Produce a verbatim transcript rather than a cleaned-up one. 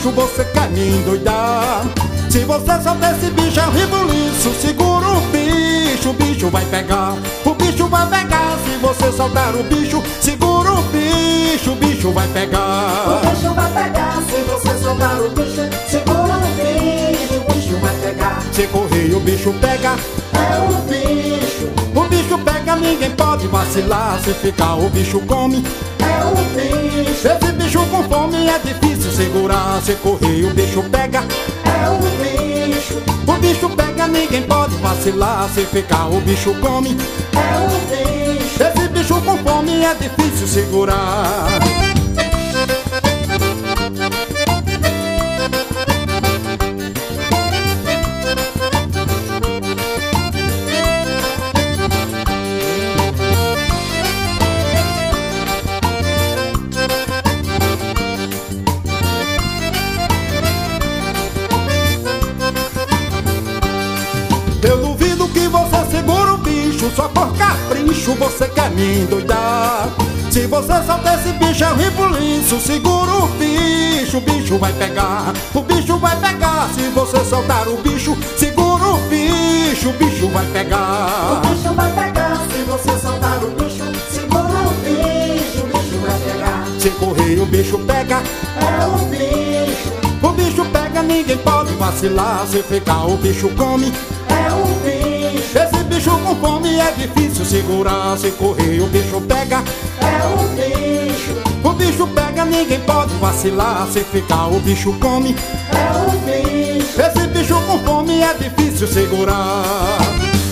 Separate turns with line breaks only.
bicho, você quer me endoidar. Se você soltar esse bicho é um rebuliço. Segura o bicho, o bicho vai pegar. O bicho vai pegar. Se você soltar o bicho, segura o bicho, o bicho vai pegar.
O bicho vai pegar. Se você soltar o bicho, segura o bicho, o bicho vai pegar.
Se correr o bicho pega.
É o bicho.
O bicho pega, ninguém pode vacilar. Se ficar o bicho come.
É o bicho.
Esse bicho com fome é difícil segurar. Se correr o bicho pega.
É o bicho.
O bicho pega, ninguém pode vacilar. Se ficar o bicho come.
É o bicho.
Esse bicho com fome é difícil segurar. Eu duvido que você segura o bicho só por capricho, você quer me endoidar. Se você soltar esse bicho é um rebuliço. Segura o bicho, o bicho vai pegar. O bicho vai pegar. Se você soltar o bicho, segura o bicho, o bicho vai pegar.
O bicho vai pegar. Se você soltar o bicho, segura o bicho, o bicho vai pegar.
Se correr o bicho pega.
É o bicho.
O bicho pega, ninguém pode vacilar. Se ficar o bicho come.
É o bicho.
Esse bicho com fome é difícil segurar. Se correr o bicho pega.
É o bicho.
O bicho pega, ninguém pode vacilar. Se ficar o bicho come.
É o bicho.
Esse bicho com fome é difícil segurar.